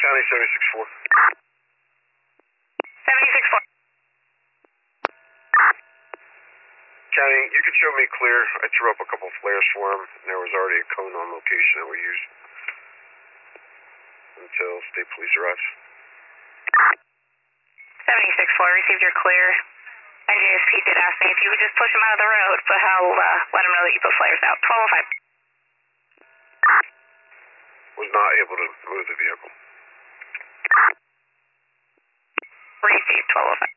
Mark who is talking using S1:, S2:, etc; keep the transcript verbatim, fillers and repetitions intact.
S1: County seventy-six four.
S2: seventy-six four.
S1: County, you can show me clear. I threw up a couple flares for him, and there was already a cone on location that we used until state police arrives.
S2: seventy-six four, received your clear. N J S P did ask me if you would just push him out of the road, but I'll uh, let him know that you put flares out. twelve oh five.
S1: Was not able to move the vehicle.
S2: Received twelve oh five.